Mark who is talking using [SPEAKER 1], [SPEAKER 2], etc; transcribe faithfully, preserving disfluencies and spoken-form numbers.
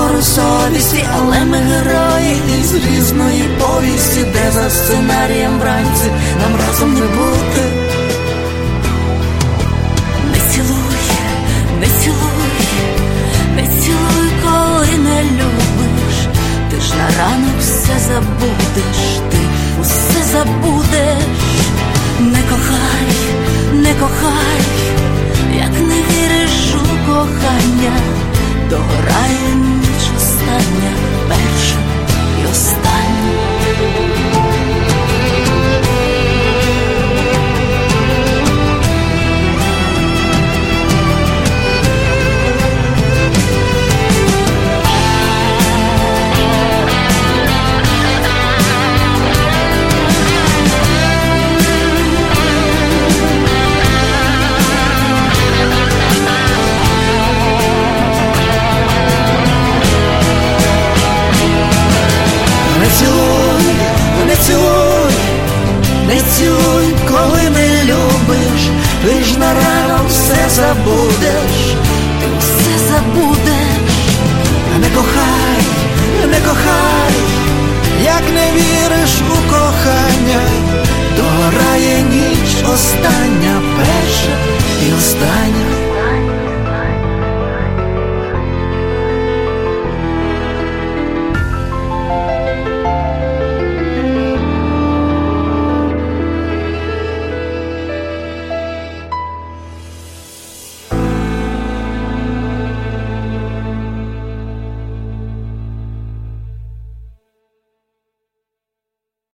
[SPEAKER 1] позору совісті, але ми герої із різної повісті, де за сценарієм вранці нам разом не бути.
[SPEAKER 2] Не цілуй, не цілуй, не цілуй, коли не любиш. Ти ж на ранок все забудеш, ти усе забудеш. Не кохай, не кохай, як не віриш у кохання, догорає ніч остання, перша і остання.
[SPEAKER 1] Не цілуй, не цілуй, не цілуй, коли не любиш. Ти ж на ранок все забудеш,
[SPEAKER 2] Ти все забудеш.
[SPEAKER 1] не кохай, не кохай, як не віриш у кохання, догорає ніч остання, перша і остання.